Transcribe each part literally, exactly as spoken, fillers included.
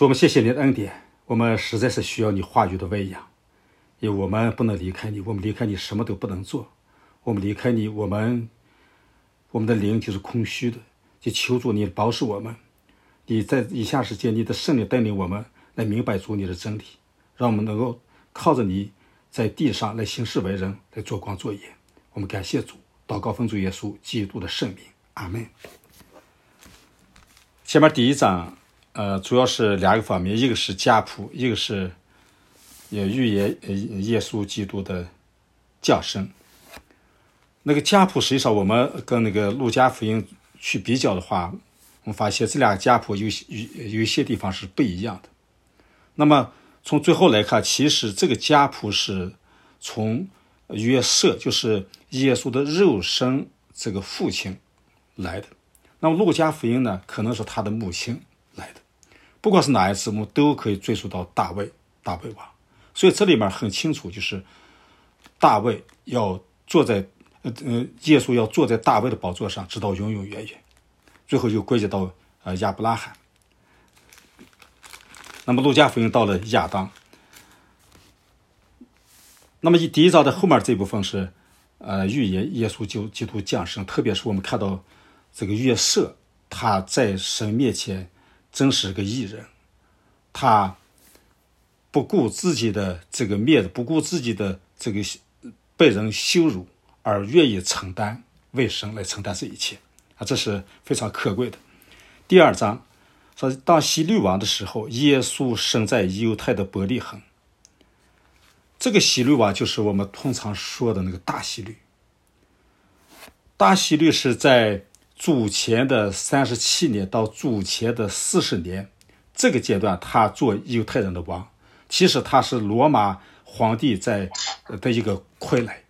主，我们谢谢你的恩典，我们实在是需要你话语的喂养，因为我们不能离开你，我们离开你什么都不能做，我们离开你，我们我们的灵就是空虚的，就求主你保守我们，你在以下时间你的圣灵带领我们来明白主你的真理，让我们能够靠着你在地上来行事为人，来做光做盐。我们感谢主，祷告奉主耶稣基督的圣名，阿们。前面第一章呃，主要是两个方面，一个是家谱，一个是也预言耶稣基督的降生。那个家谱实际上我们跟那个路加福音去比较的话，我们发现这两个家谱有有有一些地方是不一样的。那么从最后来看，其实这个家谱是从约瑟，就是耶稣的肉身这个父亲来的。那么路加福音呢，可能是他的母亲来的。不管是哪一字母，都可以追溯到大卫，大卫王。所以这里面很清楚，就是大卫要坐在呃呃，耶稣要坐在大卫的宝座上，直到永永远远。最后又归结到呃亚伯拉罕。那么路加福音到了亚当。那么第一章的后面这部分是呃预言耶稣就基督降生，特别是我们看到这个约瑟，他在神面前真是个义人，他不顾自己的这个面子，不顾自己的这个被人羞辱，而愿意承担，为神来承担这一切啊，这是非常可贵的。第二章说，当希律王的时候，耶稣生在犹太的伯利恒。这个希律王就是我们通常说的那个大希律。大希律是在主前的三十七年到主前的四十年这个阶段，他做犹太人的王。其实他是罗马皇帝在的一个傀儡。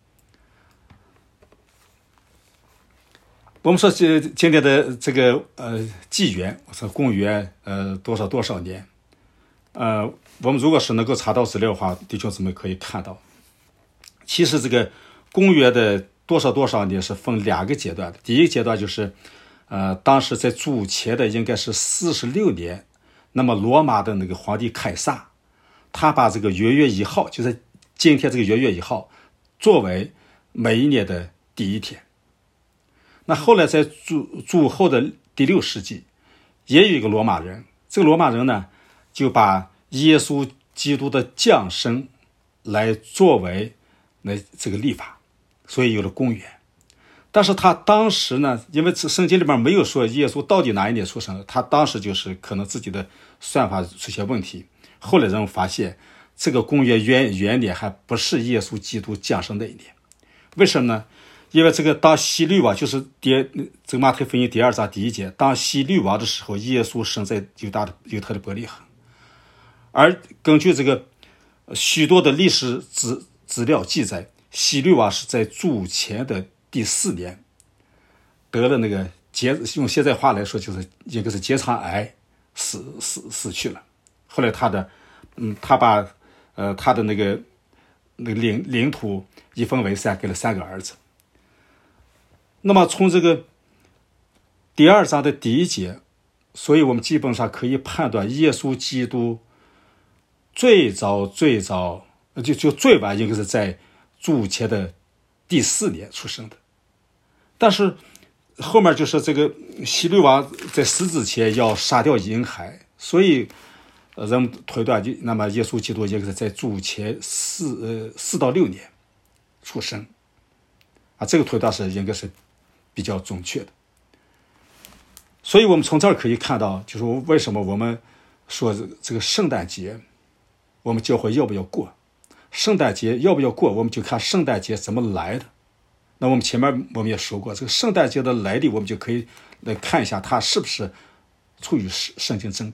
我们说这今天的这个呃纪元，我说公元呃多少多少年，呃，我们如果是能够查到资料的话，弟兄姊妹可以看到，其实这个公元的多少多少年是分两个阶段的。第一个阶段就是，呃，当时在主前的应该是四十六年，那么罗马的那个皇帝凯撒，他把这个元月一号，就是今天这个元月一号，作为每一年的第一天。那后来在主主后的第六世纪，也有一个罗马人，这个罗马人呢，就把耶稣基督的降生来作为那这个历法。所以有了公元，但是他当时呢，因为圣经里面没有说耶稣到底哪一年出生的，他当时就是可能自己的算法出现问题。后来人们发现，这个公元元元年还不是耶稣基督降生那一年。为什么呢？因为这个当希律王，就是第这个马太福音第二章第一节，当希律王的时候，耶稣生在犹大的犹太的伯利恒。而根据这个许多的历史资资料记载，希律王是在主前的第四年得了那个结，用现在话来说就是一个是结肠癌死死死去了。后来他的嗯，他把呃他的那个那个领领土一分为三，给了三个儿子。那么从这个第二章的第一节，所以我们基本上可以判断耶稣基督最早最早就就最晚应该是在主前的第四年出生的。但是后面就是这个希律王在死之前要杀掉婴孩，所以人们推断就那么耶稣基督应该是在主前四呃四到六年出生啊，这个推断是应该是比较准确的。所以我们从这儿可以看到，就是为什么我们说这个圣诞节我们教会要不要过，圣诞节要不要过，我们就看圣诞节怎么来的。那我们前面我们也说过，这个圣诞节的来历，我们就可以来看一下它是不是出于圣经真理。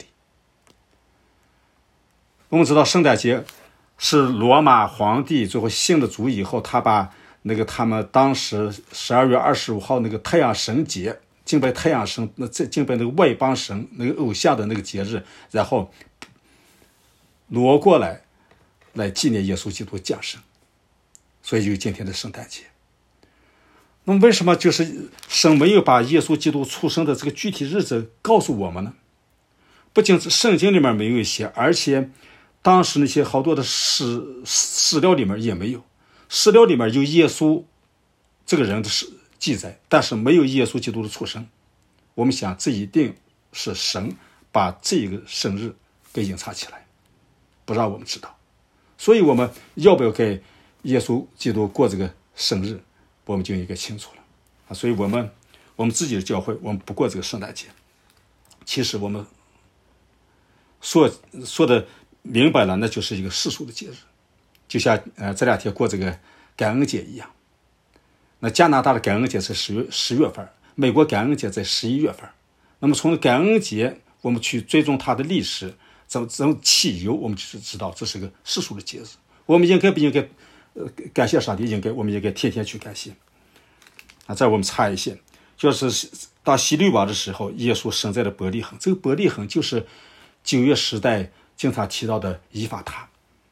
我们知道圣诞节是罗马皇帝最后信了主以后，他把那个他们当时十二月二十五号那个太阳神节，敬拜太阳神，那这敬拜那个外邦神那个偶像的那个节日，然后挪过来来纪念耶稣基督降生，所以就有今天的圣诞节。那么为什么就是神没有把耶稣基督出生的这个具体日子告诉我们呢？ 不仅圣经里面没有写，而且当时那些好多的史史料里面也没有，史料里面有耶稣这个人的记载，但是没有耶稣基督的出生。我们想这一定是神把这个生日给隐藏起来，不让我们知道。所以我们要不要给耶稣基督过这个生日，我们就应该清楚了啊。所以我们我们自己的教会，我们不过这个圣诞节。其实我们说说的明白了，那就是一个世俗的节日，就像呃这两天过这个感恩节一样。那加拿大的感恩节是十月十月份，美国感恩节在十一月份。那么从感恩节我们去追踪它的历史，怎么怎么起由，我们就知道这是个世俗的节日。我们应该不应该呃感谢上帝？应该，我们应该天天去感谢啊。再我们差一些，就是到希律王的时候，耶稣生在了伯利恒。这个伯利恒就是旧约时代经常提到的以法他。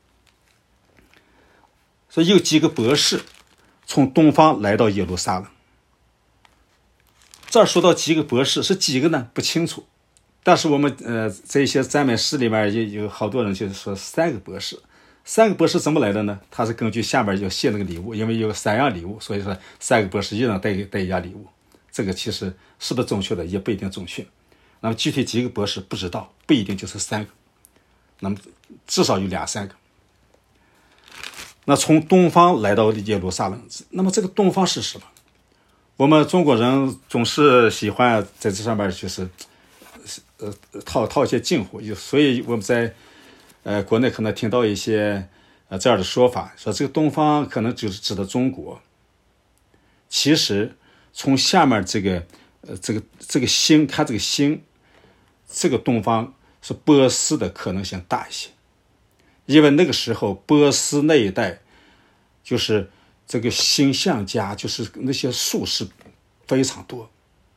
所以有几个博士从东方来到耶路撒冷。这儿说到几个博士是几个呢？不清楚。但是我们呃在一些赞美诗里面也有好多人就是说三个博士。三个博士怎么来的呢？他是根据下面要写那个礼物，因为有三样礼物，所以说三个博士一人带带一样礼物。这个其实是不是正确的也不一定正确。那么具体几个博士不知道，不一定就是三个，那么至少有两三个。那从东方来到耶路撒冷，那么这个东方是什么？我们中国人总是喜欢在这上面就是呃套套一些近乎，所以我们在呃国内可能听到一些呃这样的说法，说这个东方可能就是指的中国。其实从下面这个呃这个这个星看这个星，这个东方是波斯的可能性大一些，因为那个时候波斯那一带就是这个星象家，就是那些术士非常多。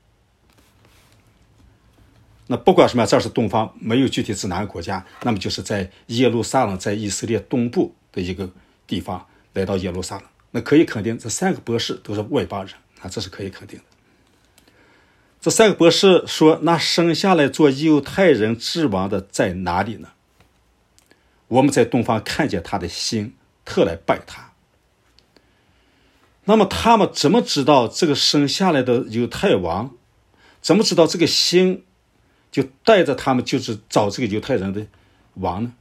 那不管什么，这是东方，没有具体指哪个国家，那么就是在耶路撒冷，在以色列东部的一个地方来到耶路撒冷。那可以肯定，这三个博士都是外邦人啊，这是可以肯定的。这三个博士说：“那生下来做犹太人之王的在哪里呢？我们在东方看见他的星，特来拜他。”那么他们怎么知道这个生下来的犹太王？怎么知道这个星就带着他们就是找这个犹太人的王呢？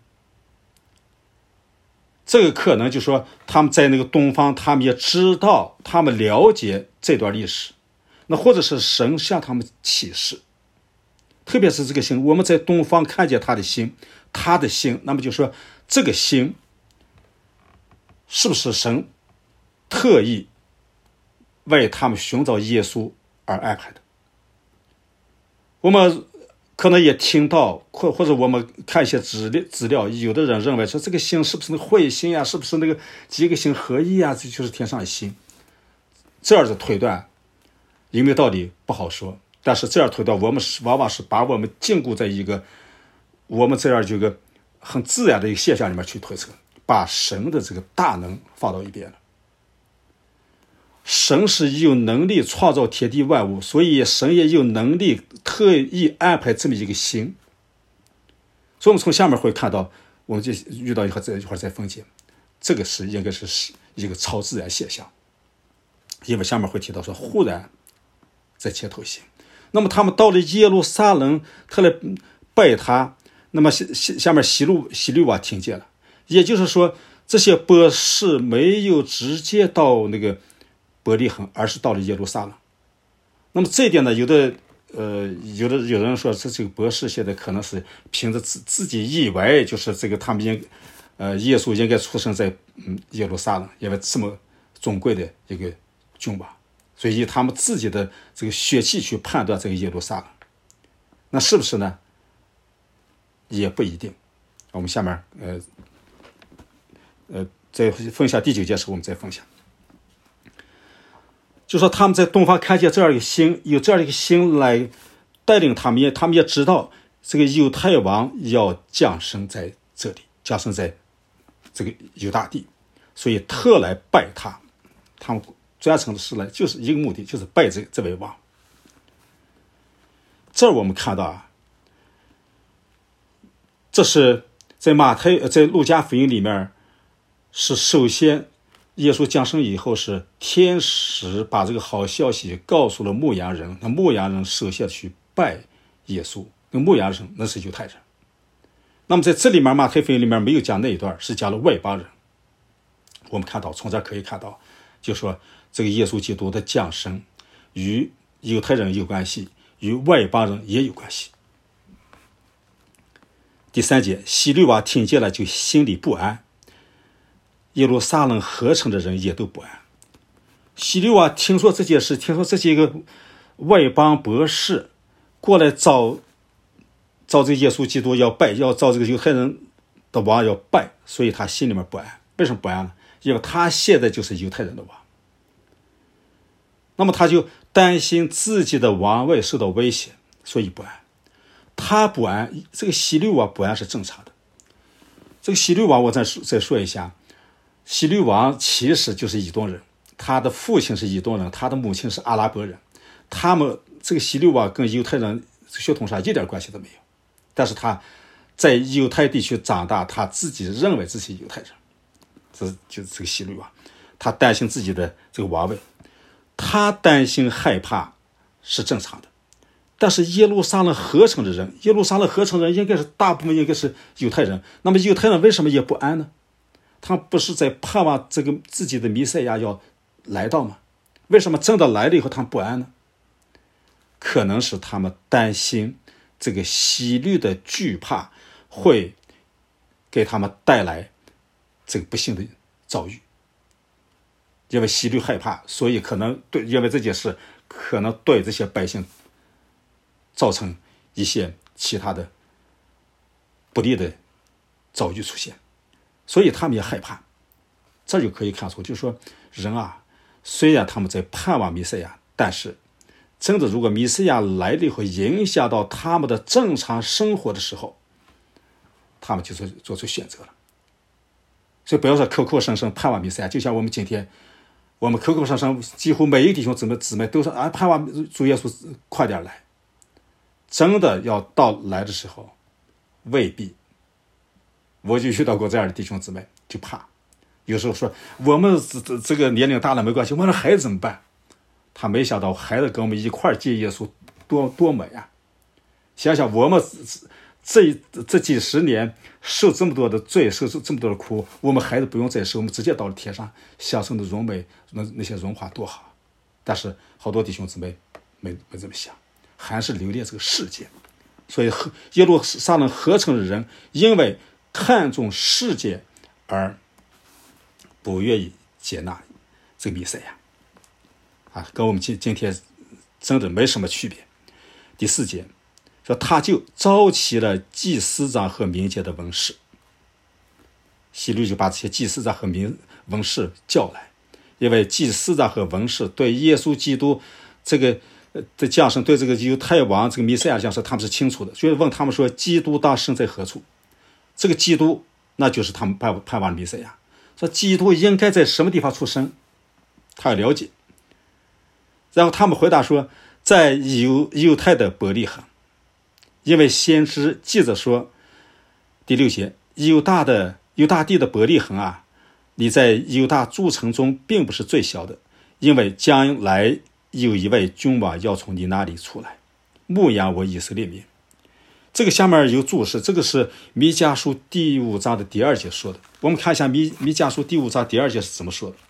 这个可能就说他们在那个东方，他们也知道，他们了解这段历史，那或者是神向他们启示。特别是这个星，我们在东方看见他的星，他的星，那么就说这个星是不是神特意为他们寻找耶稣而安排的？我们可能也听到，或或者我们看一些资料资料，有的人认为说这个星是不是那个彗星呀、啊？是不是那个几个星合一啊？这就是天上的星。这样的推断有没有道理不好说，但是这样推断，我们是往往是把我们禁锢在一个我们这样一个很自然的一个现象里面去推测，把神的这个大能放到一边了。神是有能力创造天地万物，所以神也有能力特意安排这么一个星。所以我们从下面会看到，我们就遇到一会儿这一会儿再分解，这个是应该是一个超自然现象，因为下面会提到说忽然在前头行。那么他们到了耶路撒冷，他来拜他，那么下面希律希律王听见了，也就是说这些博士没有直接到那个伯利恒，而是到了耶路撒冷。那么这一点呢，有的呃，有的有人说这这个博士现在可能是凭着自自己以为就是这个他们应呃耶稣应该出生在嗯耶路撒冷，因为这么尊贵的一个君王，所以以他们自己的这个血气去判断这个耶路撒冷，那是不是呢？也不一定。我们下面呃呃在分享第九节时，我们再分享。就说他们在东方看见这样一个星，有这样一个星来带领他们，也他们也知道这个犹太王要降生在这里，降生在这个犹大地，所以特来拜他。他们专程的是来，就是一个目的，就是拜这这位王。这儿我们看到啊， 这是在马太在路加福音里面，是首先耶稣降生以后，是天使把这个好消息告诉了牧羊人，那牧羊人首先去拜耶稣，那牧羊人那是犹太人。那么在这里面马太福音里面没有讲那一段，是讲了外邦人。我们看到从这可以看到，就说这个耶稣基督的降生与犹太人有关系，与外邦人也有关系。第三节，希律王听见了就心里不安，耶路撒冷合城的人也都不安。希律王听说这件事，听说这些个外邦博士过来找找这个耶稣基督要拜，要找这个犹太人的王要拜，所以他心里面不安。为什么不安呢？因为他现在就是犹太人的王，那么他就担心自己的王位受到威胁，所以不安。他不安，这个希律王不安是正常的。这个希律王我再再说一下，希律王其实就是以东人，他的父亲是以东人，他的母亲是阿拉伯人。他们这个希律王跟犹太人血统上一点关系都没有，但是他在犹太地区长大，他自己认为自己犹太人，这就是这个希律王，他担心自己的这个王位，他担心害怕是正常的。但是耶路撒冷合城的人，耶路撒冷合城人应该是大部分应该是犹太人，那么犹太人为什么也不安呢？他不是在盼望这个自己的弥赛亚要来到吗？为什么真的来了以后他们不安呢？可能是他们担心这个希律的惧怕会给他们带来这个不幸的遭遇。因为希律害怕，所以可能对因为这件事可能对这些百姓造成一些其他的不利的遭遇出现，所以他们也害怕。这就可以看出，就是说人啊，虽然他们在盼望弥赛亚，但是真的如果弥赛亚来了以后影响到他们的正常生活的时候，他们就做做出选择了。所以不要说口口声声盼望弥赛亚，就像我们今天我们口口声声几乎每一个弟兄姊妹姊妹都说啊，盼望主耶稣快点来，真的要到来的时候未必。我就遇到过这样的弟兄姊妹，就怕有时候说我们这这个年龄大了没关系，我们的孩子怎么办？他没想到孩子跟我们一块儿接耶稣多多美啊！想想我们这这几十年受这么多的罪，受这么多的苦，我们孩子不用再受，我们直接到了天上享受的荣美，那那些荣华多好。但是好多弟兄姊妹没没这么想，还是留恋这个世界。所以耶路撒冷合城的人因为看重世界而不愿意接纳这个弥赛亚啊，跟我们今今天真的没什么区别。第四节说，他就召集了祭司长和民间的文士。希律就把这些祭司长和民文士叫来，因为祭司长和文士对耶稣基督这个的降生，对这个犹太王这个弥赛亚降生他们是清楚的，所以问他们说，基督当生在何处？这个基督那就是他们盼盼望的弥赛亚，说基督应该在什么地方出生，他要了解。然后他们回答说，在犹犹太的伯利恒，因为先知记着说，第六节，犹大的犹大地的伯利恒啊，你在犹大诸城中并不是最小的，因为将来有一位君王要从你那里出来，牧养我以色列民。这个下面有注释，这个是弥迦书第五章的第二节说的。我们看一下弥弥迦书第五章第二节是怎么说的。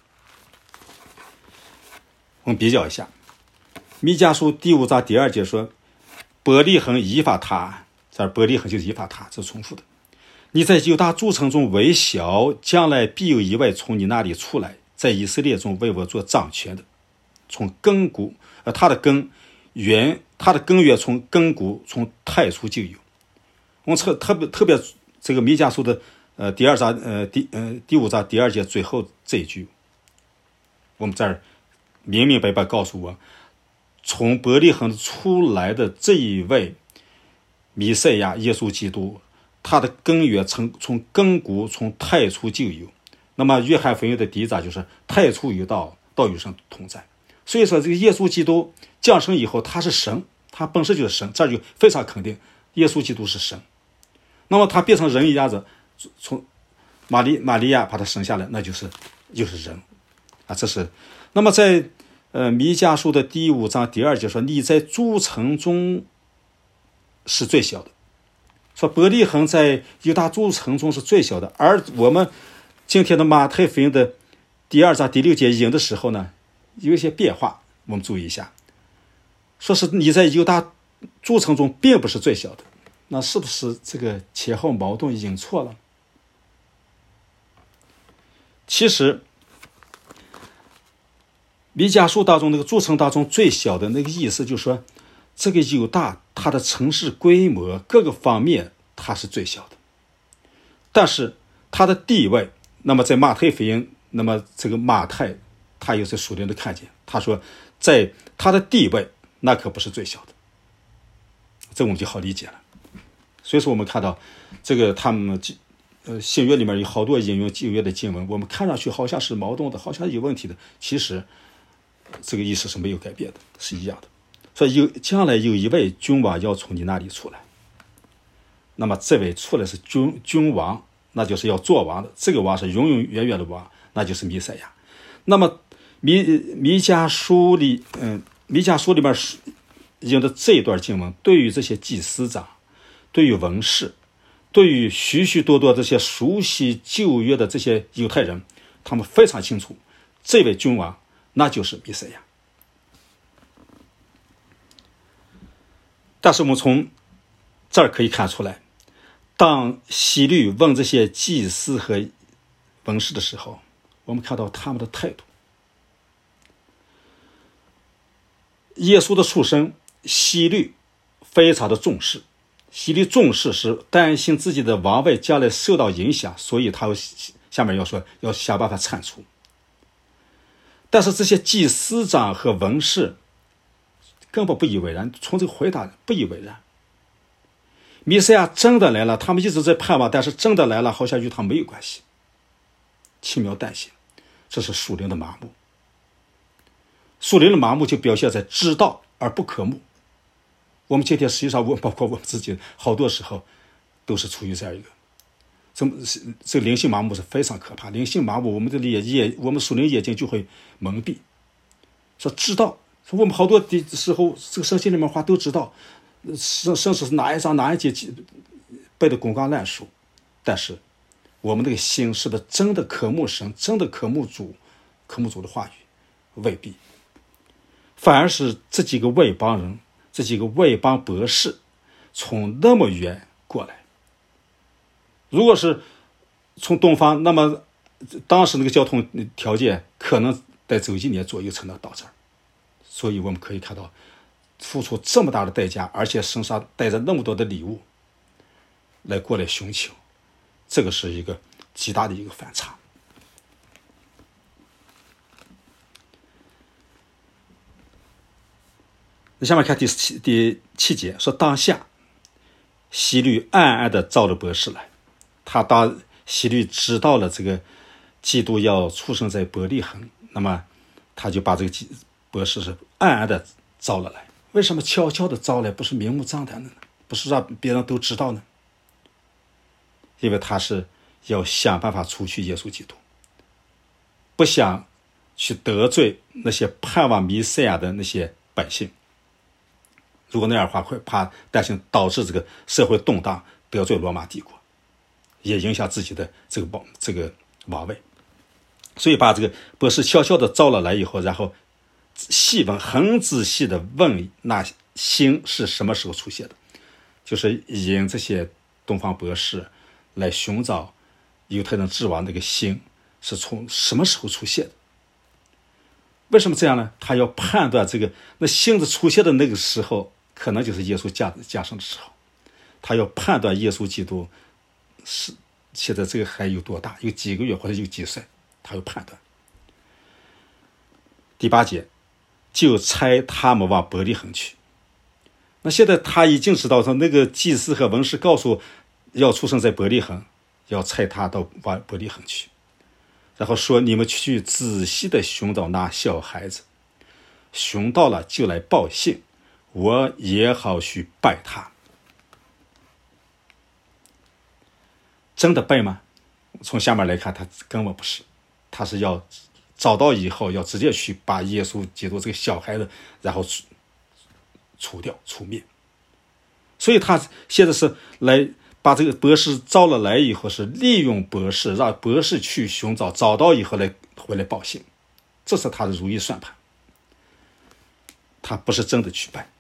我们比较一下，弥迦书第五章第二节说，伯利恒以法他，这伯利恒就是以法他，这是重复的。你在犹大诸城中为小，将来必有一位从你那里出来，在以色列中为我做掌权的。从根骨，呃，他的根源，他的根源从根骨从太初就有。我们特特别特别这个弥迦书的呃第二章呃第呃第五章第二节最后这一句，我们这儿明明白白告诉我，从伯利恒出来的这一位弥赛亚耶稣基督，他的根源从从根骨从太初就有。那么约翰福音的第一章就是太初有道，道与神同在。所以说这个耶稣基督降生以后，他是神，他本身就是神，这就非常肯定耶稣基督是神。 那么他变成人一样子，从玛利玛利亚把他生下来，那就是就是人啊。这是那么在呃弥迦书的第五章第二节说，你在诸城中是最小的，说伯利恒在犹大诸城中是最小的。而我们今天的马太福音的第二章第六节引的时候呢，有一些变化，我们注意一下，说是你在犹大诸城中并不是最小的，那是不是这个前后矛盾引错了？其实弥迦书当中那个诸城当中最小的那个意思，就是说这个犹大它的城市规模各个方面它是最小的，但是它的地位，那么在马太福音，那么这个马太他有在属灵的看见，他说在他的地位那可不是最小的，这我们就好理解了。所以说我们看到这个他们呃新约里面有好多引用旧约的经文，我们看上去好像是矛盾的，好像有问题的，其实这个意思是没有改变的，是一样的。说有将来有一位君王要从你那里出来，那么这位出来是君君王，那就是要做王的，这个王是永永远远的王，那就是弥赛亚。那么弥弥迦书里嗯弥迦书里面引的这一段经文，对于这些祭司长，对于文士，对于许许多多这些熟悉旧约的这些犹太人，他们非常清楚，这位君王那就是弥赛亚。但是我们从这儿可以看出来，当希律问这些祭司和文士的时候，我们看到他们的态度。耶稣的出生，希律非常的重视，希律重视是担心自己的王位将来受到影响，所以他下面要说要想办法铲除。但是这些祭司长和文士根本不以为然，从这个回答不以为然。弥赛亚真的来了，他们一直在盼望，但是真的来了好像与他没有关系，轻描淡写，这是属灵的麻木。属灵的麻木就表现在知道而不可慕。我们今天实际上我包括我们自己好多时候都是处于这样一个这这灵性麻木是非常可怕。灵性麻木，我们的眼我们属灵眼睛就会蒙蔽。说知道，说我们好多的时候这个圣经里面话都知道，甚甚至是哪一章哪一节背的滚瓜烂熟，但是我们那个心是的真的渴慕神，真的渴慕主，渴慕主的话语，未必。反而是这几个外邦人，这几个外邦博士从那么远过来。如果是从东方，那么当时那个交通条件可能得走一年左右才能到这儿。所以我们可以看到付出这么大的代价，而且身上带着那么多的礼物来过来寻求，这个是一个极大的一个反差。那下面看第七第七节，说当下希律暗暗的召了博士来。他当希律知道了这个基督要出生在伯利恒，那么他就把这个博士是暗暗的招了来。为什么悄悄的招来，不是明目张胆的呢？不是让别人都知道呢？因为他是要想办法除去耶稣基督，不想去得罪那些盼望弥赛亚的那些百姓。如果那样的话，会怕担心导致这个社会动荡，得罪罗马帝国，也影响自己的这个这个王位。所以把这个博士悄悄的招了来以后，然后细问，很仔细的问那星是什么时候出现的，就是引这些东方博士来寻找犹太人之王那个星是从什么时候出现的。为什么这样呢？他要判断这个那星子出现的那个时候，可能就是耶稣降降生的时候。他要判断耶稣基督是现在这个还有多大，有几个月或者有几岁，他要判断。第八节，就差他们往伯利恒去。那现在他已经知道说那个祭司和文士告诉要出生在伯利恒，要差他到往伯利恒去，然后说你们去仔细的寻找那小孩子，寻到了就来报信，我也好去拜他。 真的背吗？从下面来看，他根本不是，他是要找到以后要直接去把耶稣基督这个小孩子然后除除掉除灭。所以他现在是来把这个博士招了来以后，是利用博士让博士去寻找，找到以后来回来报信，这是他的如意算盘。他不是真的去拜。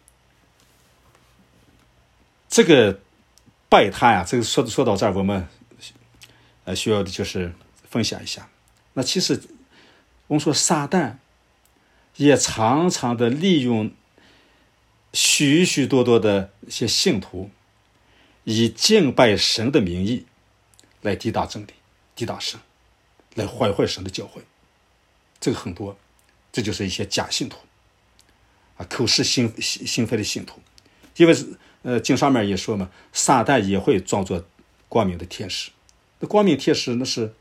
这个拜他呀，这个说说到这儿，我们呃需要的就是分享一下。那其实我们说撒旦也常常的利用许许多多的一些信徒，以敬拜神的名义来抵挡真理，抵挡神，来坏坏神的教诲。这个很多，这就是一些假信徒啊，口是心心非的信徒。因为呃经上面也说嘛，撒旦也会装作光明的天使。那光明天使那是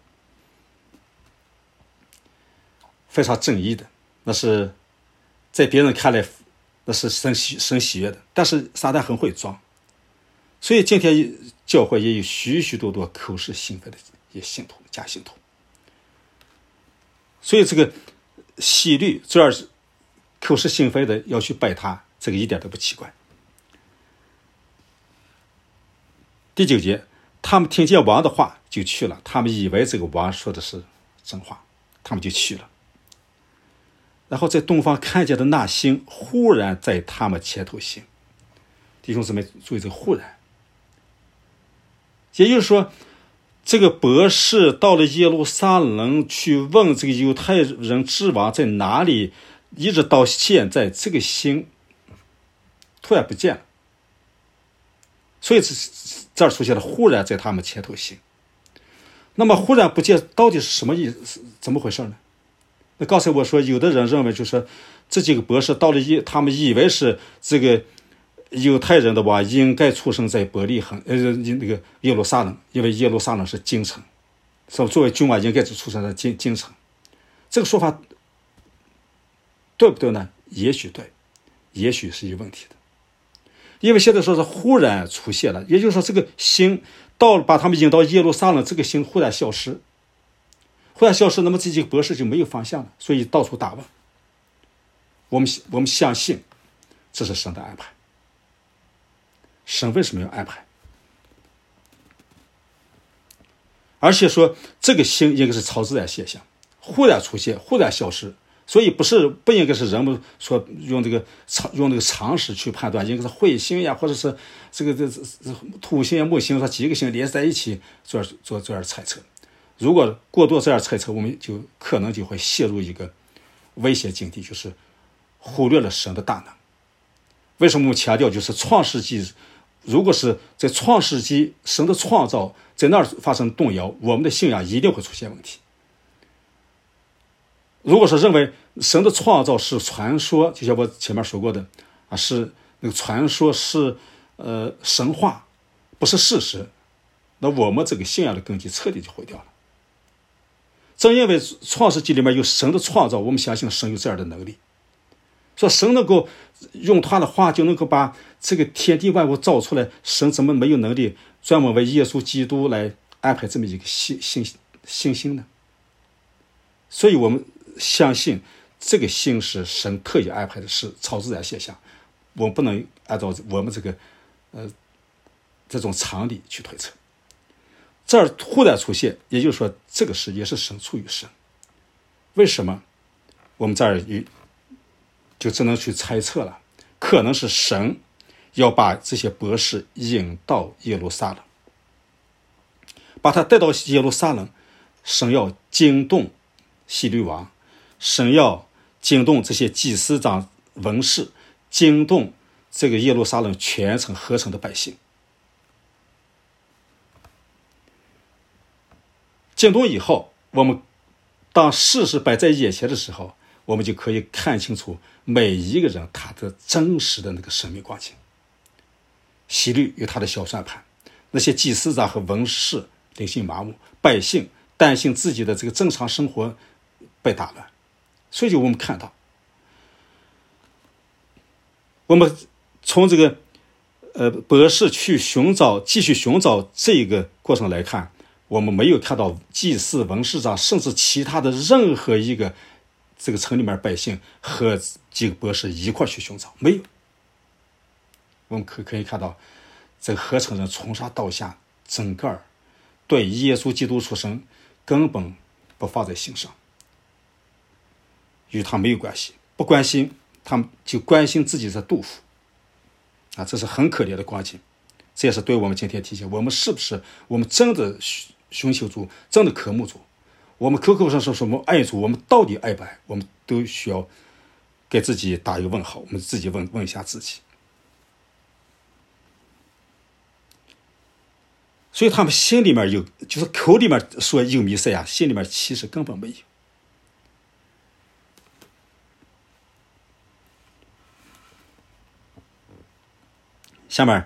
非常正义的，那是在别人看来那是神喜神喜悦的，但是撒旦很会装。所以今天教会也有许许多多口是心非的一些信徒，假信徒。所以这个希律这儿口是心非的要去拜他，这个一点都不奇怪。第九节，他们听见王的话就去了，他们以为这个王说的是真话，他们就去了。然后在东方看见的那星忽然在他们前头行。弟兄姊妹注意这个忽然，也就是说这个博士到了耶路撒冷去问这个犹太人之王在哪里，一直到现在这个星突然不见了。所以这儿出现了忽然在他们前头行。那么忽然不见到底是什么意思？怎么回事呢？那刚才我说有的人认为就是这几个博士到了一，他们以为是这个犹太人的话应该出生在伯利恒呃那个耶路撒冷，因为耶路撒冷是京城，所以作为君王应该是出生在京京城。这个说法对不对呢？也许对，也许是有问题的。因为现在说是忽然出现了，也就是说这个星到把他们引到耶路撒冷，这个星忽然消失，忽然消失，那么这几个博士就没有方向了，所以到处打问。我们我们相信这是神的安排。神为什么要安排？而且说这个星应该是超自然现象，忽然出现，忽然消失。所以不是不应该是人们说用这个用这个常识去判断，应该是彗星呀，或者是这个这这土星呀、木星，说几个星连在一起做做这样猜测。如果过多这样猜测，我们就可能就会陷入一个危险境地，就是忽略了神的大能。为什么我们强调就是创世纪？如果是在创世纪神的创造在那儿发生动摇，我们的信仰一定会出现问题。如果说认为神的创造是传说，就像我前面说过的啊，是那个传说是呃神话，不是事实，那我们这个信仰的根基彻底就毁掉了。正因为创世纪里面有神的创造，我们相信神有这样的能力，说神能够用他的话就能够把这个天地万物造出来，神怎么没有能力专门为耶稣基督来安排这么一个星星星星呢？所以我们相信这个星是神特意安排的，是超自然现象，我们不能按照我们这个呃这种常理去推测。这儿忽然出现，也就是说这个事也是神出于神。为什么？我们这儿就只能去猜测了，可能是神要把这些博士引到耶路撒冷，把他带到耶路撒冷，神要惊动希律王，神要惊动这些祭司长、文士，惊动这个耶路撒冷全城合城的百姓。惊动以后，我们当事实摆在眼前的时候，我们就可以看清楚每一个人他的真实的那个生命光景。希律有他的小算盘，那些祭司长和文士灵性麻木，百姓担心自己的这个正常生活被打乱。所以就我们看到，我们从这个呃，博士去寻找，继续寻找这个过程来看，我们没有看到祭司、文士长，甚至其他的任何一个这个城里面百姓和几个博士一块去寻找，没有。我们可可以看到，这个合成人从上到下，整个对耶稣基督出生根本不放在心上，与他没有关系，不关心，他们就关心自己的肚腹。啊，这是很可怜的光景，这也是对我们今天提醒：我们是不是我们真的寻求主，真的渴慕主？我们口口声声说我们爱主，我们到底爱不爱？我们都需要给自己打一个问号，我们自己问问一下自己。所以他们心里面有，就是口里面说有弥赛亚，心里面其实根本没有。下面，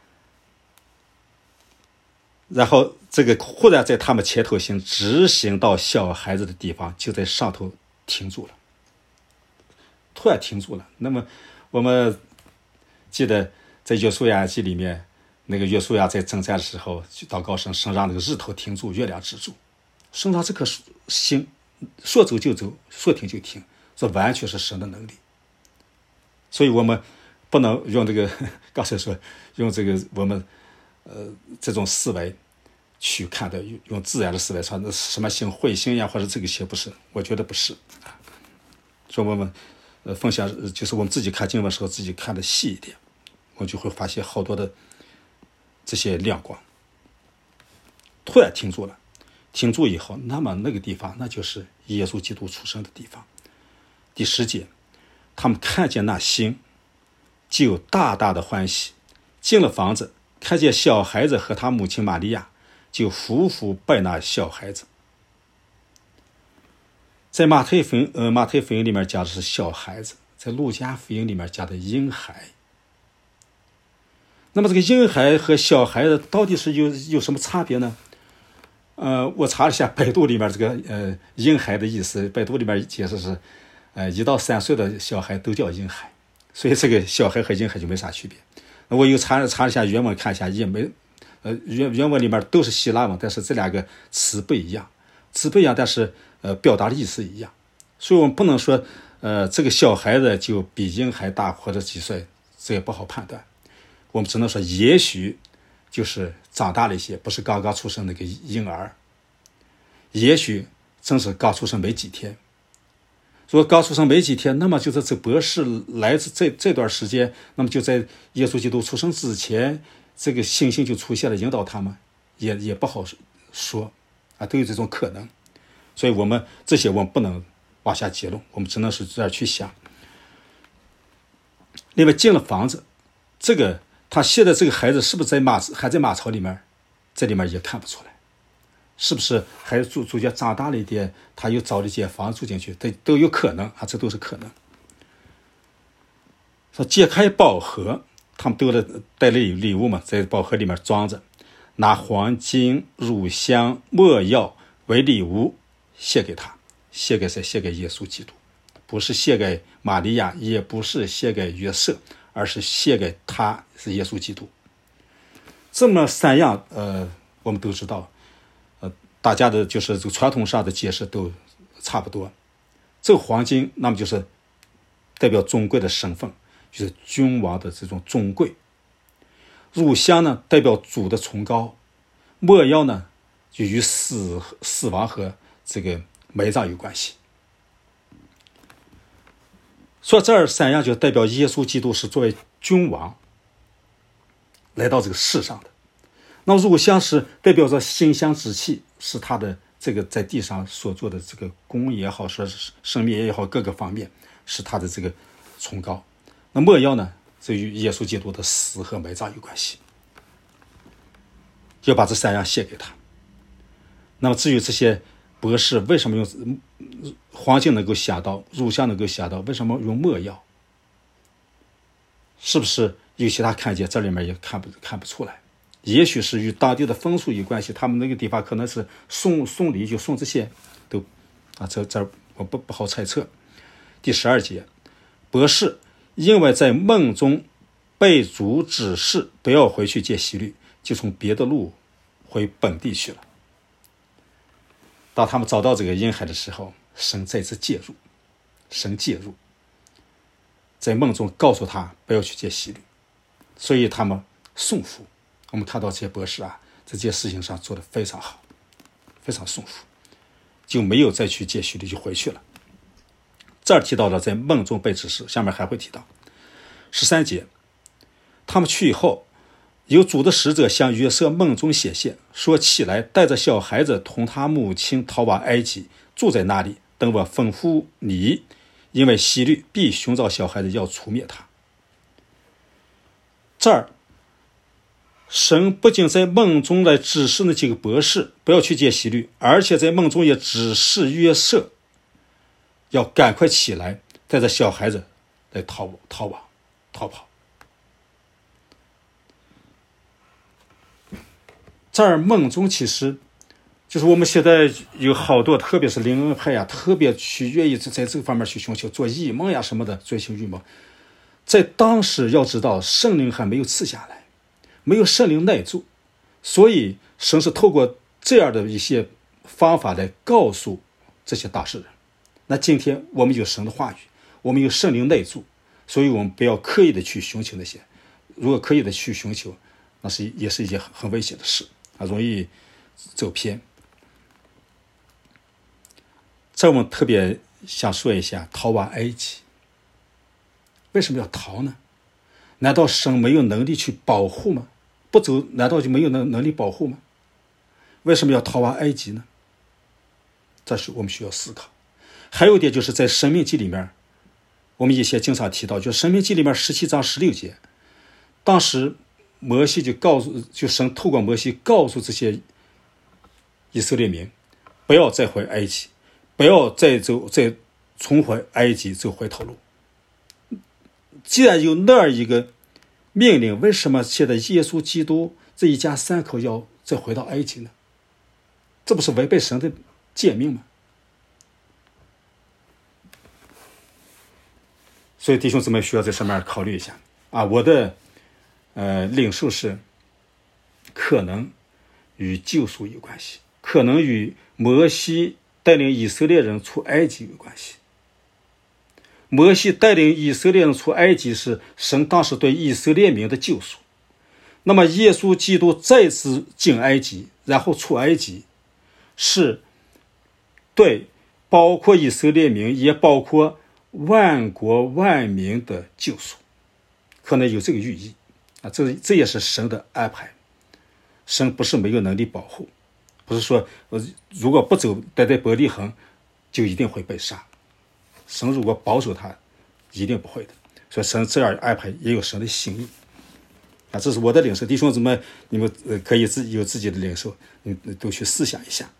然后这个忽然在他们前头行，直行到小孩子的地方，就在上头停住了。突然停住了。那么我们记得在约书亚记里面，那个约书亚在征战的时候去祷告神，神让那个日头停住，月亮止住，神让这颗心说走就走，说停就停，这完全是神的能力。所以我们不能用这个刚才说用这个我们呃这种思维去看的，用自然的思维说什么星彗星呀，或者这个些，不是，我觉得不是。所以我们呃分享就是我们自己看经文的时候，自己看的细一点，我就会发现好多的这些亮光。突然停住了，停住以后，那么那个地方那就是耶稣基督出生的地方。第十节，他们看见那星，就大大的欢喜，进了房子，看见小孩子和他母亲玛利亚，就俯伏拜那小孩子。在马太福音呃马太福音里面讲的是小孩子，在路加福音里面讲的婴孩。那么这个婴孩和小孩子到底是有有什么差别呢？呃，我查了一下百度里面这个呃婴孩的意思，百度里面解释是，呃一到三岁的小孩都叫婴孩。所以这个小孩和婴孩就没啥区别。我又查查了一下原文，看一下也没，呃原原文里面都是希腊文，但是这两个词不一样，词不一样，但是呃表达的意思一样。所以我们不能说呃这个小孩子就比婴孩大或者几岁，这也不好判断。我们只能说也许就是长大了一些，不是刚刚出生那个婴儿，也许正是刚出生没几天。如果刚出生没几天，那么就是这博士来自这这段时间，那么就在耶稣基督出生之前，这个星星就出现了，引导他们，也也不好说啊，都有这种可能。所以我们这些我们不能往下结论，我们只能是这样去想。另外进了房子，这个他现在这个孩子是不是在马还在马槽里面，这里面也看不出来。是不是孩子逐逐渐长大了一点，他又找了一间房住进去，都都有可能啊，这都是可能。说揭开宝盒，他们都了带了礼物嘛，在宝盒里面装着，拿黄金、乳香、没药为礼物献给他，献给谁？献给耶稣基督，不是献给玛利亚，也不是献给约瑟，而是献给他，是耶稣基督。这么三样，呃，我们都知道。大家的就是这个传统上的解释都差不多。这个黄金，那么就是代表尊贵的身份，就是君王的这种尊贵。乳香呢，代表主的崇高。没药呢，就与死死亡和这个埋葬有关系。说这儿三样就代表耶稣基督是作为君王来到这个世上的。那乳香是代表着馨香之气，是他的这个在地上所做的这个功也好，说是生命也好，各个方面是他的这个崇高。那没药呢，这与耶稣基督的死和埋葬有关系，要把这三样献给他。那么至于这些博士为什么用黄金能够想到，乳香能够想到，为什么用没药？是不是有其他看见？这里面也看不看不出来。也许是与当地的风俗有关系，他们那个地方可能是送送礼就送这些，都啊，这这我不不好猜测。第十二节，博士因为在梦中被主指示不要回去见希律，就从别的路回本地去了。当他们找到这个婴孩的时候，神再次介入，神介入，在梦中告诉他不要去见希律，所以他们顺服。我们看到这些博士啊，在这件事情上做得非常好，非常顺服，就没有再去见希律，就回去了。这儿提到了在梦中被指示，下面还会提到十三节，他们去以后，有主的使者向约瑟梦中显现，说起来，带着小孩子同他母亲逃往埃及，住在那里，等我吩咐你，因为希律必寻找小孩子，要除灭他。这儿神不仅在梦中来指示那几个博士不要去见希律，而且在梦中也指示约瑟要赶快起来，带着小孩子来逃逃亡逃跑。这儿梦中其实就是我们现在有好多，特别是灵恩派呀，特别去愿意在这个方面去寻求做异梦呀什么的，追求异梦。在当时要知道圣灵还没有赐下来，没有圣灵内住，所以神是透过这样的一些方法来告诉这些大士人。那今天我们有神的话语，我们有圣灵内住，所以我们不要刻意的去寻求那些，如果刻意的去寻求，那是也是一件很危险的事啊，容易走偏。这我们特别想说一下逃往埃及，为什么要逃呢？难道神没有能力去保护吗？不走难道就没有能能力保护吗？为什么要逃往埃及呢？这是我们需要思考。还有一点就是在申命记里面，我们以前经常提到，就申命记里面十七章十六节，当时摩西就告诉，就神透过摩西告诉这些以色列民，不要再回埃及，不要再走再重回埃及走回头路。既然有那样一个命令，为什么现在耶稣基督这一家三口要再回到埃及呢？这不是违背神的诫命吗？所以弟兄姊妹需要在上面考虑一下啊。我的呃领受是可能与救赎有关系，可能与摩西带领以色列人出埃及有关系。摩西带领以色列人出埃及是神当时对以色列民的救赎，那么耶稣基督再次进埃及然后出埃及，是对包括以色列民也包括万国万民的救赎，可能有这个寓意啊，这这也是神的安排。神不是没有能力保护，不是说如果不走待在伯利恒就一定会被杀，神如果保守他一定不会的，所以神这样安排也有神的心意啊。这是我的领受，弟兄姊妹你们可以自己有自己的领受，你都去思想一下。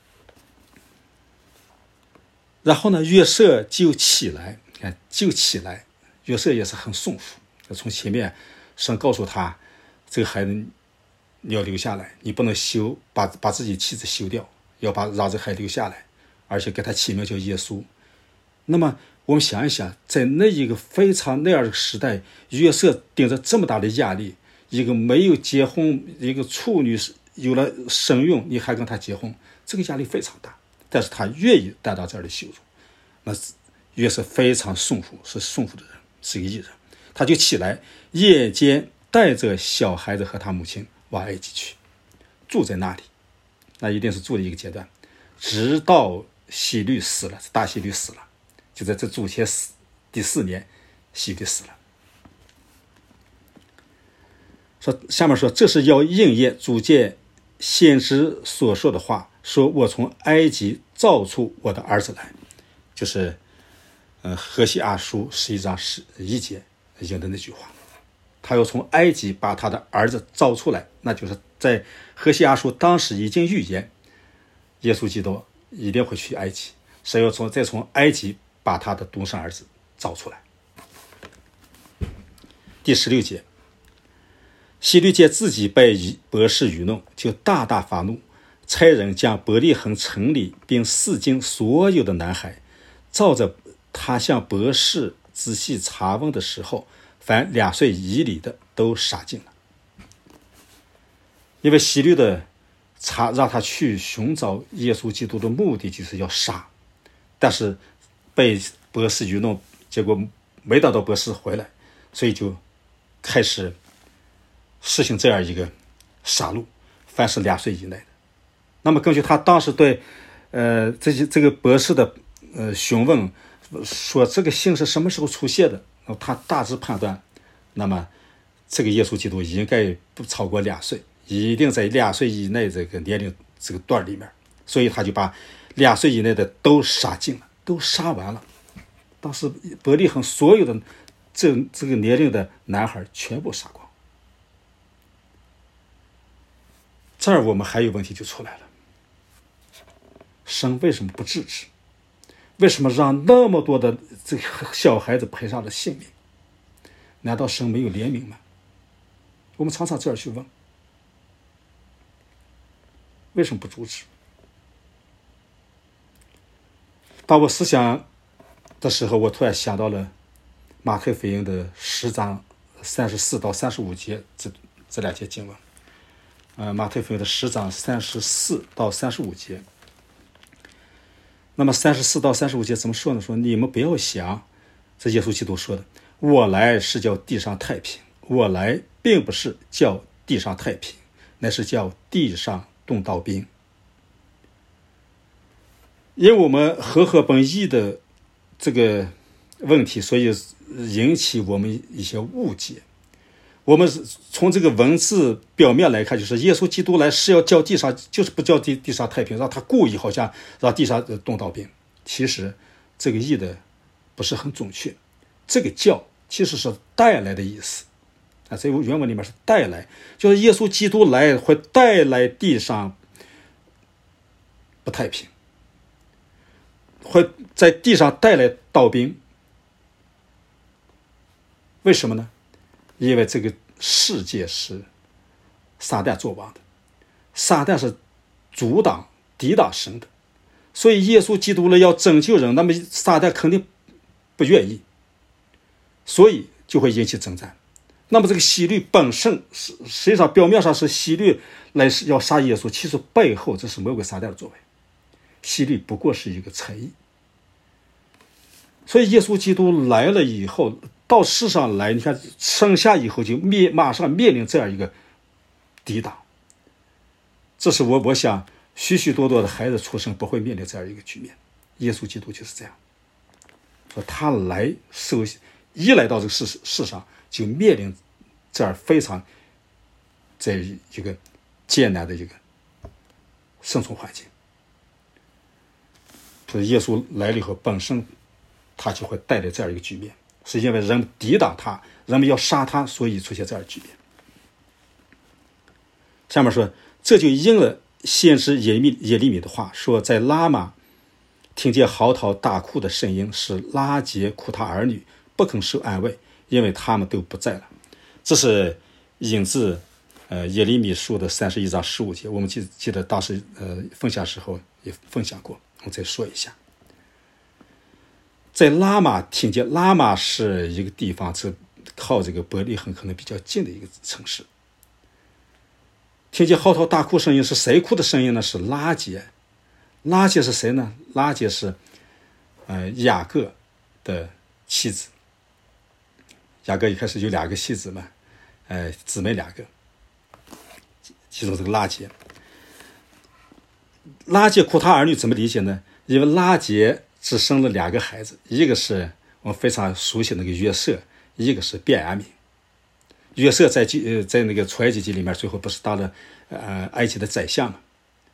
然后呢，约瑟就起来，看就起来，约瑟也是很顺服。从前面神告诉他，这个孩子你要留下来，你不能休把把自己妻子休掉，要把让这孩子留下来，而且给他起名叫耶稣。那么我们想一想，在那一个非常那样的时代，约瑟顶着这么大的压力，一个没有结婚，一个处女有了身孕，你还跟他结婚，这个压力非常大。但是他愿意担当这样的羞辱，那约瑟非常顺服，是顺服的人，是一个义人。他就起来，夜间带着小孩子和他母亲往埃及去，住在那里，那一定是住的一个阶段，直到希律死了，大希律死了，就在这住前死第四年，希律死了。说下面说，这是要应验主借先知所说的话，说我从埃及造出我的儿子来，就是呃何西阿书十一章十一节引的那句话，他要从埃及把他的儿子造出来，那就是在何西阿书当时已经预言耶稣基督一定会去埃及，神要从再从埃及把他的独生儿子造出来。第十六节，希律见自己被博士愚弄，就大大发怒，差人将伯利恒城里并四境所有的男孩，照着他向博士仔细查问的时候凡两岁以里的都杀尽了。因为希律的查让他去寻找耶稣基督的目的就是要杀，但是被博士愚弄，结果没等到博士回来，所以就开始实行这样一个杀戮，凡是两岁以内的。那么根据他当时对呃这些这个博士的呃询问，说这个星是什么时候出现的，他大致判断，那么这个耶稣基督应该不超过两岁，一定在两岁以内这个年龄这个段里面，所以他就把两岁以内的都杀尽了，都杀完了。当时伯利恒所有的这这个年龄的男孩全部杀光。这儿我们还有问题就出来了，神为什么不制止？为什么让那么多的这个小孩子赔上了性命？难道神没有怜悯吗？我们常常这样去问，为什么不阻止？当我思想的时候，我突然想到了马太福音的十章三十四到三十五节这这两节经文。呃，马太福音的十章三十四到三十五节。那么三十四到三十五节怎么说呢？说你们不要想，这耶稣基督说的，我来是叫地上太平，我来并不是叫地上太平，乃是叫地上动刀兵。因为我们和合本义的这个问题，所以引起我们一些误解。我们从这个文字表面来看，就是耶稣基督来是要叫地上，就是不叫地地上太平，让他故意好像让地上动刀兵。其实这个意的不是很准确，这个叫其实是带来的意思啊，在原文里面是带来，就是耶稣基督来会带来地上不太平，会在地上带来刀兵。为什么呢？因为这个世界是撒旦作王的，撒旦是阻挡抵挡神的，所以耶稣基督呢要拯救人，那么撒旦肯定不愿意，所以就会引起征战。那么这个希律本身实际上表面上是希律来要杀耶稣，其实背后这是魔鬼撒旦的作为，希律不过是一个才艺。所以耶稣基督来了以后，到世上来，你看生下以后就面马上面临这样一个抵挡。这是我我想许许多多的孩子出生不会面临这样一个局面。耶稣基督就是这样，说他来受一来到这个世世上就面临这样非常这一个艰难的一个生存环境。所以耶稣来了以后，本身他就会带来这样一个局面，是因为人们抵挡他，人们要杀他，所以出现这样的局面。下面说，这就应了先知耶利耶利米的话，说在拉玛听见嚎啕大哭的声音，是拉结哭他儿女，不肯受安慰，因为他们都不在了。这是引自呃耶利米书的三十一章十五节，我们记记得当时呃分享时候也分享过，我再说一下。在拉玛听见，拉玛是一个地方，是靠这个伯利恒可能比较近的一个城市。听见嚎啕大哭声音，是谁哭的声音呢？是拉结。拉结是谁呢？拉结是呃雅各的妻子。雅各一开始有两个妻子嘛，呃姊妹两个，其中这个拉结。拉结哭他儿女怎么理解呢？因为拉结只生了两个孩子，一个是我们非常熟悉的那个约瑟，一个是便雅悯。约瑟在呃在那个出埃及记里面，最后不是当了呃埃及的宰相吗？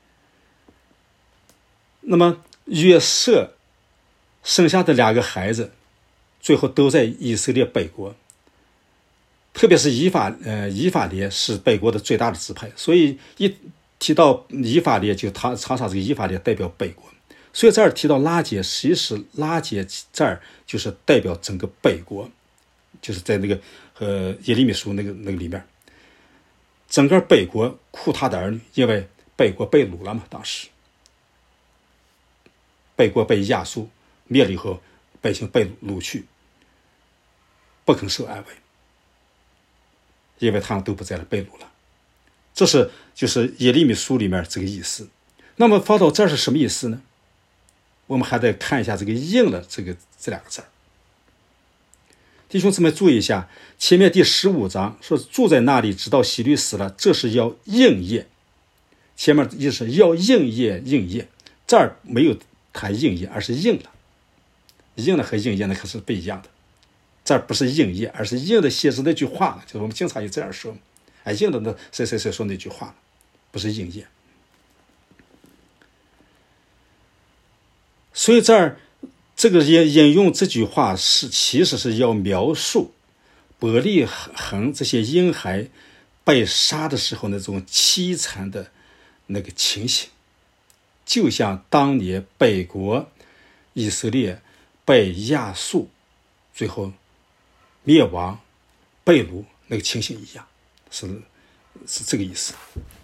那么约瑟生下的两个孩子，最后都在以色列北国，特别是以法呃以法莲是北国的最大的支派，所以一提到以法莲，就他常常这个以法莲代表北国。所以这儿提到拉结，实际是拉结这儿就是代表整个北国，就是在那个呃耶利米书那个那个里面，整个北国哭他的儿女，因为北国被掳了嘛，当时北国被亚述灭了以后，百姓被掳去，不肯受安慰， 因为他们都不在了，被掳了。这是就是耶利米书里面这个意思。那么放到这儿是什么意思呢？我们还得看一下这个应了这个这两个字儿。弟兄姊妹注意一下，前面第十五章说住在那里直到希律死了，这是要应验。前面意思要应验应验，这儿没有谈应验，而是应了。应了和应验的可是不一样的。这儿不是应验，而是应的写着那句话了，就是我们经常也这样说，哎，应的那谁谁谁说那句话了，不是应验。所以这儿这个引引用这句话是其实是要描述伯利恒这些婴孩被杀的时候那种凄惨的那个情形，就像当年北国以色列被亚述最后灭亡被掳那个情形一样，是是这个意思。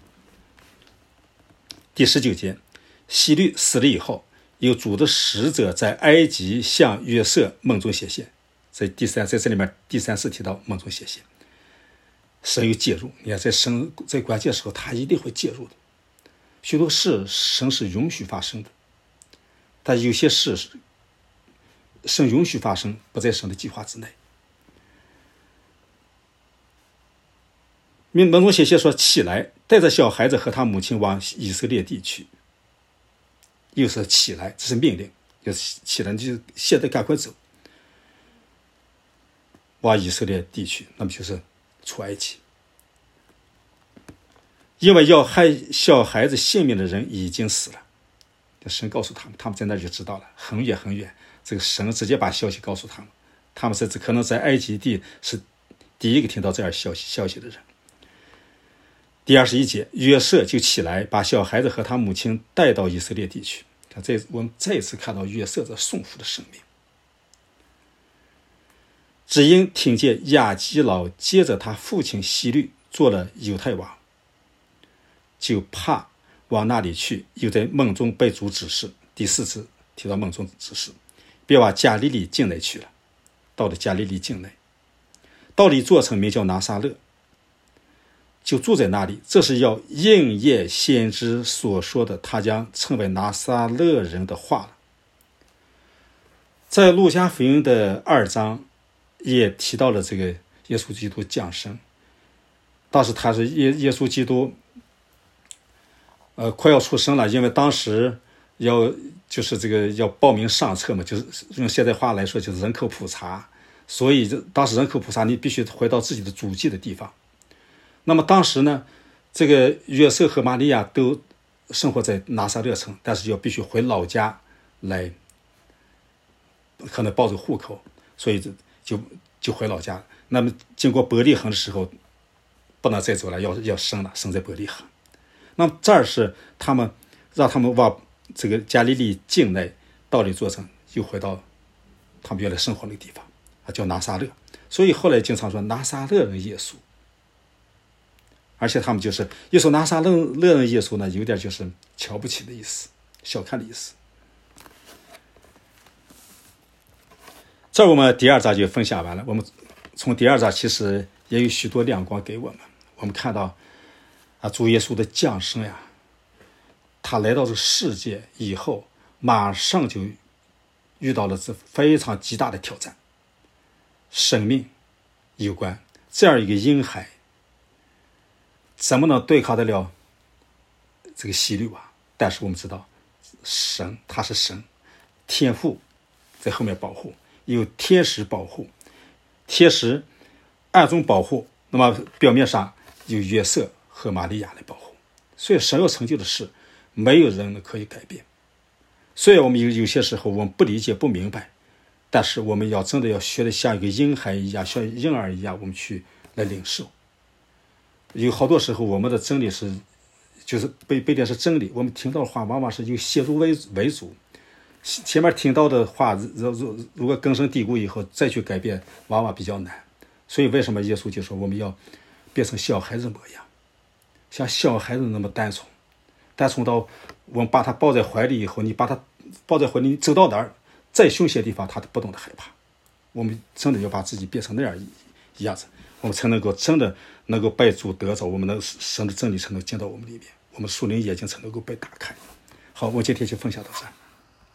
第十九节，希律死了以后，有主的使者在埃及向约瑟梦中显现。在第三在这里面第三次提到梦中显现，神有介入。你看在神在关键时候他一定会介入的。许多事神是允许发生的，但有些事神允许发生不在神的计划之内。梦中显现说，起来，带着小孩子和他母亲往以色列地去。又是起来，这是命令，就是起来，就现在赶快走，往以色列地去，那么就是出埃及。因为要害小孩子性命的人已经死了，神告诉他们，他们在那就知道了，很远很远，这个神直接把消息告诉他们，他们甚至可能在埃及地是第一个听到这样消息消息的人。第二十一节，约瑟就起来，把小孩子和他母亲带到以色列地去。这我们再一次看到约瑟这送父的生命。只因听见亚基老接着他父亲希律做了犹太王，就怕往那里去，又在梦中被主指示。第四次提到梦中指示，便往加利利境内去了。到了加利利境内，到了一座城名叫拿撒勒，就住在那里。这是要应验先知所说的他将成为拿撒勒人的话了。在路加福音的二章也提到了这个耶稣基督降生，当时他是耶耶稣基督呃快要出生了，因为当时要就是这个要报名上册嘛，就是用现在话来说就是人口普查，所以当时人口普查你必须回到自己的祖籍的地方。那么当时呢，这个约瑟和玛利亚都生活在拿撒勒城，但是要必须回老家来，可能报这个户口，所以就就回老家。那么经过伯利恒的时候，不能再走了，要要生了，生在伯利恒。那么这儿是他们让他们往这个加利利境内到了一座城，又回到他们原来生活那个地方，叫拿撒勒。所以后来经常说拿撒勒人耶稣。而且他们就是耶稣拿撒勒人耶稣呢，有点就是瞧不起的意思，小看的意思。这我们第二章就分享完了。我们从第二章其实也有许多亮光给我们。我们看到啊，主耶稣的降生呀，他来到这个世界以后，马上就遇到了这非常极大的挑战，生命有关这样一个婴孩。怎么能对抗得了这个希律王？但是我们知道神他是神，天父在后面保护，有天使保护，天使暗中保护，那么表面上有约瑟和玛利亚来保护。所以神要成就的事没有人可以改变。虽然我们有有些时候我们不理解不明白，但是我们要真的要学得像一个婴孩一样，像婴儿一样，我们去来领受。有好多时候我们的真理是就是不不一定是真理，我们听到的话往往是以亵渎为为主，前面听到的话如如如果根深蒂固以后再去改变往往比较难。所以为什么耶稣就说我们要变成小孩子模样，像小孩子那么单纯，单纯到我们把他抱在怀里以后，你把他抱在怀里，你走到哪儿再凶险的地方他都不懂得害怕。我们真的要把自己变成那样一样子， 我们才能够真的能够拜主得着，我们的神的真理才能进到我们里面，我们属灵眼睛才能够被打开。好，我今天就分享到这。